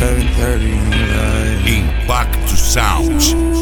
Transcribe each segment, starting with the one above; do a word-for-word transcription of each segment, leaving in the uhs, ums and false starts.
Impacto Sound.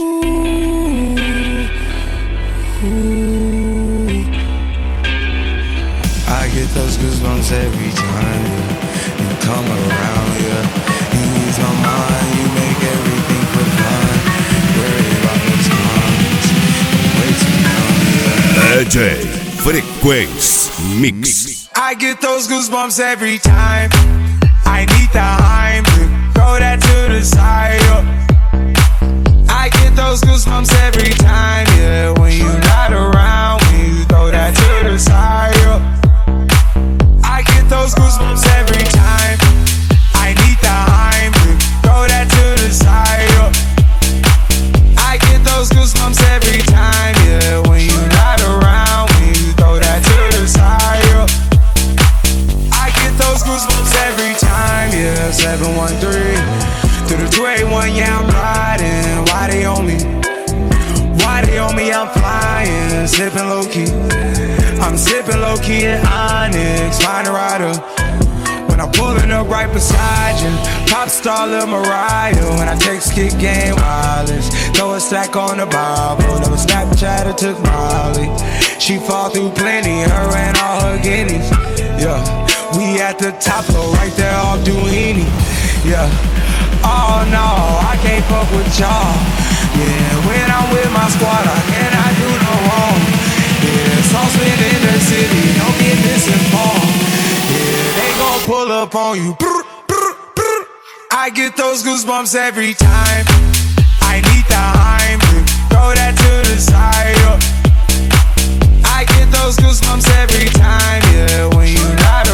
I get those goosebumps every time yeah. You come around, yeah. You ease my mind, you make everything for fun. Worry about those comments, way too young, yeah. D J Frequência Mix. I get those goosebumps every time. I need the Heimlich, throw that to the side, yeah. I get those goosebumps every time, yeah. When you're not around, when you throw that to the side, yeah. I get those goosebumps every time. I need the Heimlich, throw that to the side, yeah. I get those goosebumps every time, yeah. When you're not around, when you throw that to the side, yeah. I get those goosebumps every time, yeah. seven one three to the two eight one, yeah, I'm riding. Why they on me? Why they on me? I'm flying, sipping low key. I'm sipping low key at Onyx, find a rider. When I'm pulling up right beside you, pop star Lil Mariah. When I text kick game wireless, throw a stack on the Bible. Never Snapchat or took Molly. She fall through plenty, her and all her guineas. Yeah, we at the top floor, right there off Duini. Yeah, oh no, I can't fuck with y'all. Yeah, when I'm with my squad, I cannot do no wrong. Yeah, saucepan in the city, don't get misinformed. Yeah, they gon' pull up on you. Brr, brr, brr. I get those goosebumps every time. I need the Heimlich, throw that to the side, yeah. I get those goosebumps every time, yeah. When you're not